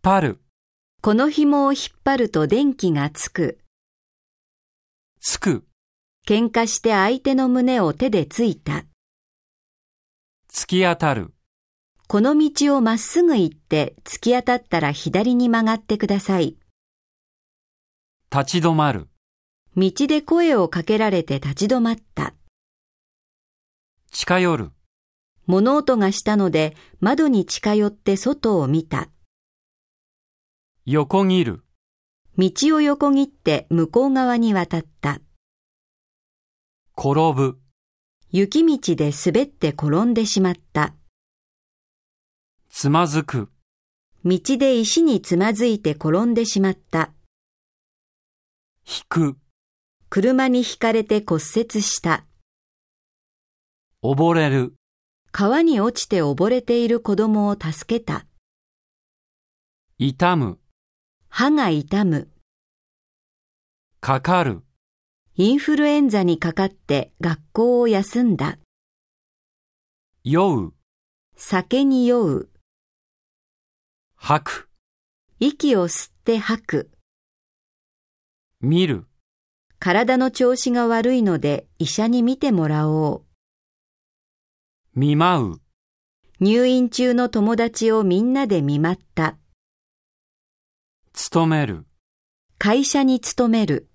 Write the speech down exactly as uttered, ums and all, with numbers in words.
張る。 この紐を引っ張ると電気がつく。 つく。 喧嘩して相手の胸を手でついた。 突き当たる。 この道をまっすぐ行って突き当たったら左に曲がってください。 立ち止まる。 道で声をかけられて立ち止まった。 近寄る。 物音がしたので窓に近寄って外を見た。 横切る。 道を横切って向こう側に渡った。 転ぶ。 雪道で滑って転んでしまった。 つまずく。 道で石につまずいて転んでしまった。 引く。 車にひかれて骨折した。 溺れる。 川に落ちて溺れている子供を助けた。 痛む。 歯が痛む。 かかる。 インフルエンザにかかって学校を休んだ。 酔う。 酒に酔う。 吐く。 息を吸って吐く。 見る。 体の調子が悪いので医者に診てもらおう。 見舞う。 入院中の友達をみんなで見舞った。 勤める。 会社に勤める。